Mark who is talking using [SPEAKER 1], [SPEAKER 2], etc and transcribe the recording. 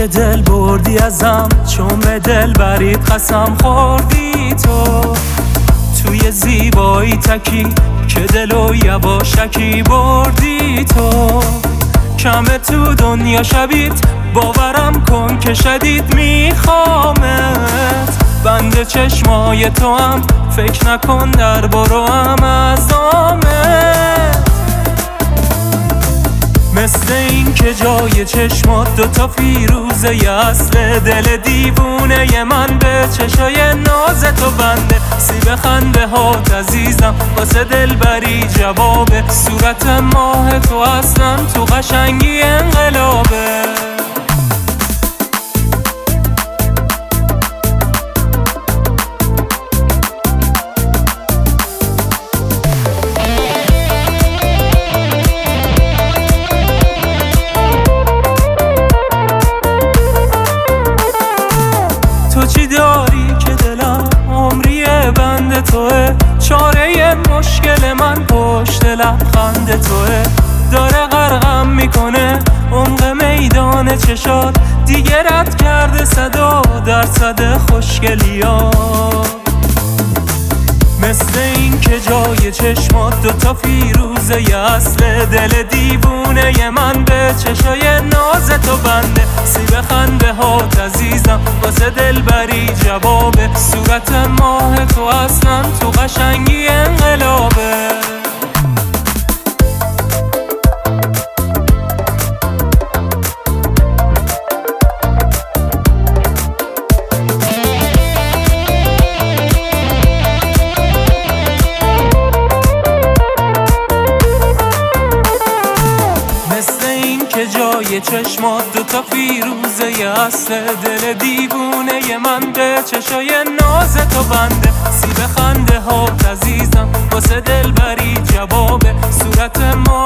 [SPEAKER 1] که دل بردی ازم، چون به دل برید قسم خوردی تو. توی زیبایی تکی که دلو یواشکی بردی تو. کمه تو دنیا شبیت، باورم کن که شدید میخوامت. بند چشمای تو هم فکر نکن در برو هم از آمد. مثل این که جای چشمات دوتا فیروزه ی اصل دل دیوونه ی من به چشای ناز تو بنده. سیب خنده هات عزیزم واسه دل بری جوابه. صورت ماه تو اصلا تو قشنگی انقلابه. تو چی داری که دلم عمری بند توه؟ چاره مشکل من پشت لبخند توه. داره غرقم میکنه عمق میدان چشات، دیگه رد کرده 100% خوشگلیات. مثل این که جای چشمات دوتا فیروزه ی اصل دل دیوونه ی من به چشای ناز تو بنده. سیب خنده هات عزیزم واسه دل بری جوابه. صورت ماه تو اصلا تو قشنگی انقلابه. که جای چشمات دوتا فیروزه ی اصل دل دیوونه ی من به چشای ناز تو بنده. سیب خنده هات عزیزم واسه دل بری جوابه. صورت ما